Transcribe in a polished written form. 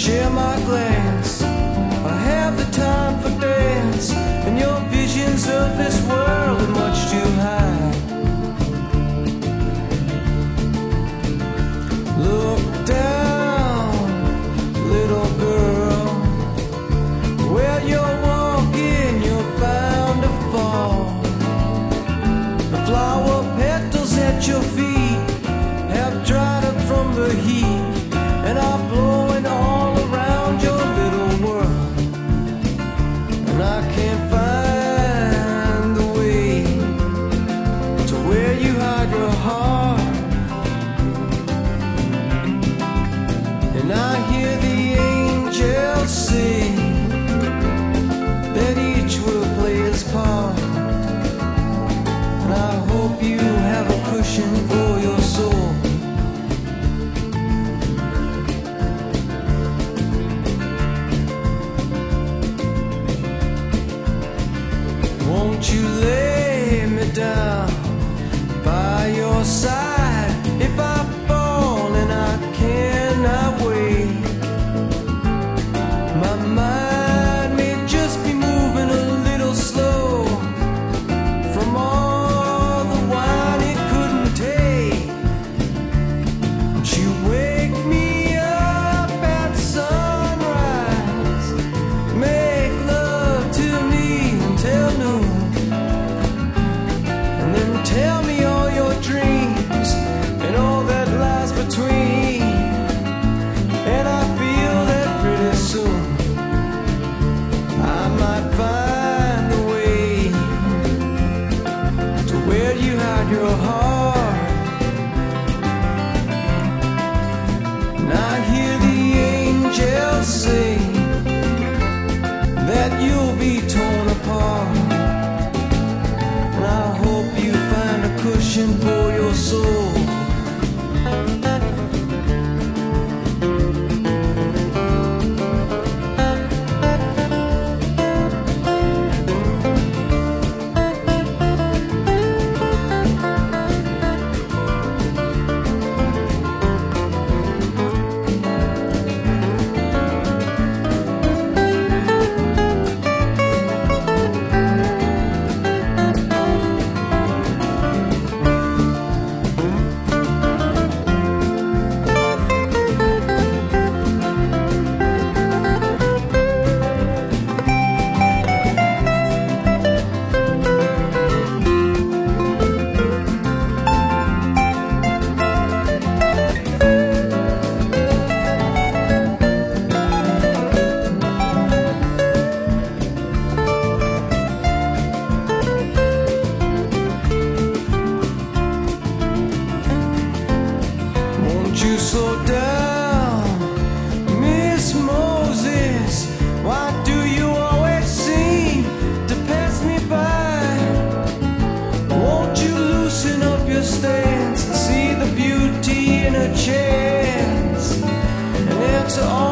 share my glance. I have the time for dance, and your visions of this world are much too high. Look down, little girl, where you're walking, you're bound to fall. The flower petals at your feet have dried up from the heat and are blowing all around your little world. And I can't find the way to where you hide your heart. And I hear the angels sing that each will play his part. And I hope you have a cushion for your soul. Won't you lay me down by your side if I fall and I cannot wait? My mind may just be moving a little slow from all the wine it couldn't take. Won't you wake me up at sunrise, make love to me until noon, and then tell me all your dreams and all that lies between. And I feel that pretty soon I might find a way to where you hide your heart. And I hear the angels sing that you'll be torn apart. And I hope you find a cushion for your soul. You slow down, Miss Moses. Why do you always seem to pass me by? Won't you loosen up your stance and see the beauty in a chance and answer all